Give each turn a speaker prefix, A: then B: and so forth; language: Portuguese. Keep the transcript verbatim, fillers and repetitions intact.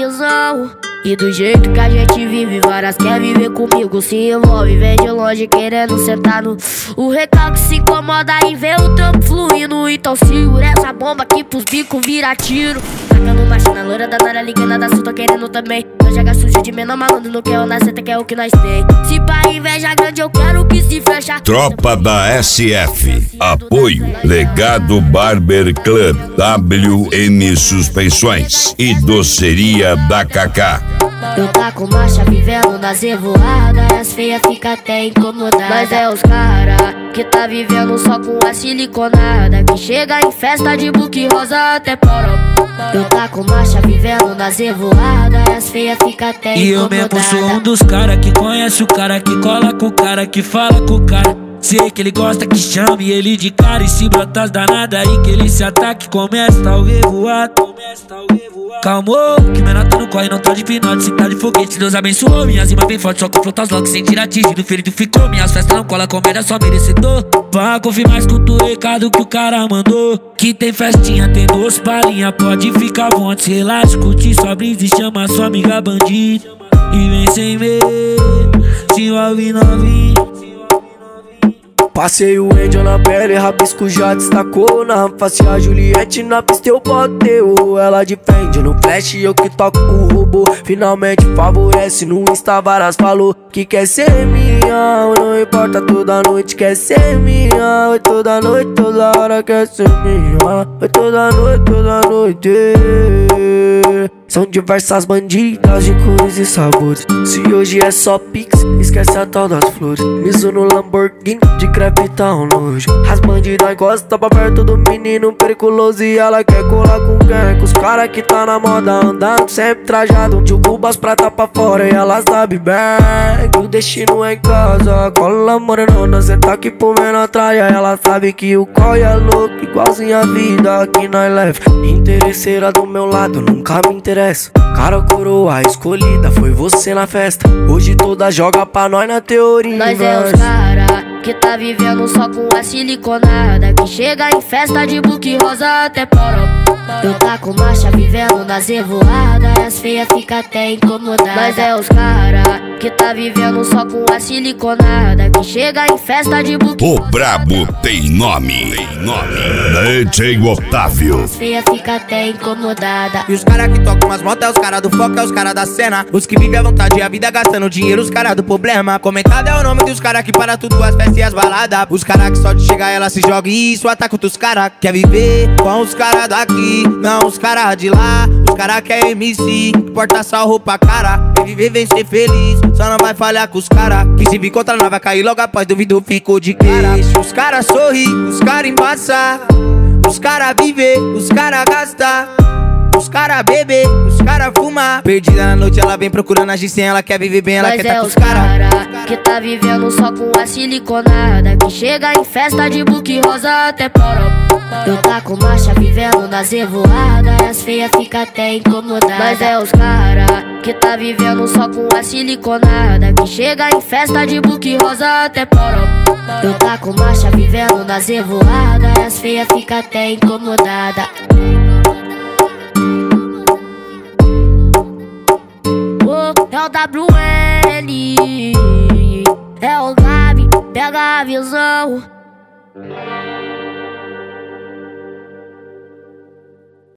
A: visão. E do jeito que a gente vive, várias quer viver comigo, se envolve, vem de longe querendo sentar no. O recalque se incomoda em ver o trampo fluindo. Então segura essa bomba aqui pros bicos vira tiro. Tacando marcha na loira da Nara, ligando da Sul, tô querendo também. Não joga sujo de menor malandro, não quer o nasceta, que é o que nós tem. Se pra inveja grande eu quero que se fecha.
B: Tropa da S F, apoio Legado Barber Club, W M Suspensões e Doceria da Kaká.
A: Eu tá com marcha vivendo nas revoadas, as feias fica até incomodadas. Mas é os cara que tá vivendo só com a siliconada, que chega em festa de book rosa até poró. Eu tá com marcha vivendo nas revoadas, as feias fica até
C: e
A: incomodadas.
C: E eu mesmo sou um dos cara que conhece o cara, que cola com o cara, que fala com o cara. Sei que ele gosta que chame ele de cara, e se brotas danada aí que ele se ataque, começa o revoado, começa o revoado. Calmou, que menota não corre, não tá de pinote, se tá de foguete, Deus abençoou. Minhas rimas bem forte, só confronta os locks, sem tirar atingido, ferido ficou. Minhas festas não cola, comédia só merecedor. Vá confirmar, escuta o recado que o cara mandou, que tem festinha, tem duas palhinhas, pode ficar à vontade, relaxa, curte sua brisa e chama sua amiga bandida. E vem sem medo, se envolve novinho.
D: Passei o Angel na pele, rabisco já destacou. Na face a Juliette, na pista eu botei. Ela de frente no flash, eu que toco o robô. Finalmente favorece, no Insta várias falou que quer ser minha. Não importa, toda noite quer ser minha. Oi, toda noite, toda hora quer ser minha. Oi, toda noite, toda noite. São diversas bandidas de cores e sabores. Se hoje é só pix, esquece a tal das flores. Miso no Lamborghini, de crepe tá um nojo. As bandidas gostam pra perto do menino periculoso, e ela quer colar com quem? Com os cara que tá na moda, andando sempre trajado, de cubas prata pra fora, e ela sabe bem que o destino é em casa. Cola morenona, senta aqui pro menor traia. Ela sabe que o coi é louco, igualzinho a vida que nós leva. Interesseira do meu lado, nunca me interessa. Cara, coroa escolhida, foi você na festa. Hoje toda joga pra nós na teoria.
A: Nós é os cara que tá vivendo só com a siliconada, que chega em festa de book rosa até poró. Eu tá com marcha vivendo nas revoadas, as feias fica até incomodadas. Nós é os cara que tá vivendo só com a siliconada, que chega em festa de book.
B: O brabo tem nome, tem nome. D J Otávio.
A: As feias fica até incomodada.
E: E os cara que tocam as motos é os cara do foco, é os cara da cena. Os que vivem à vontade e a vida gastando dinheiro, os cara do problema. Comentado é o nome dos cara que para tudo, as festas e as baladas. Os cara que só de chegar ela se joga e isso ataca outros cara. Quer viver com os cara daqui, não os cara de lá. Os cara que é M C, que porta só roupa cara. Quer viver, vem ser feliz, só não vai falhar com os cara. Que se vir contra nós vai cair logo após, duvido ficou de cara. Os cara sorri, os cara embaça. Os cara viver, os cara gasta. Os cara bebe, os cara fuma. Perdida na noite ela vem procurando agir sem, ela quer viver bem, ela
A: Mas
E: quer
A: é
E: tá com
A: os
E: os cara,
A: cara que tá vivendo só com a siliconada, que chega em festa de book rosa até poró. Eu tá com marcha vivendo nas revoadas, as feias fica até incomodadas. Mas é os cara que tá vivendo só com a siliconada, que chega em festa de book rosa até poró. Eu tá com marcha vivendo nas revoadas, as feias fica até incomodada. É o W L, é o Gabi, pega a visão.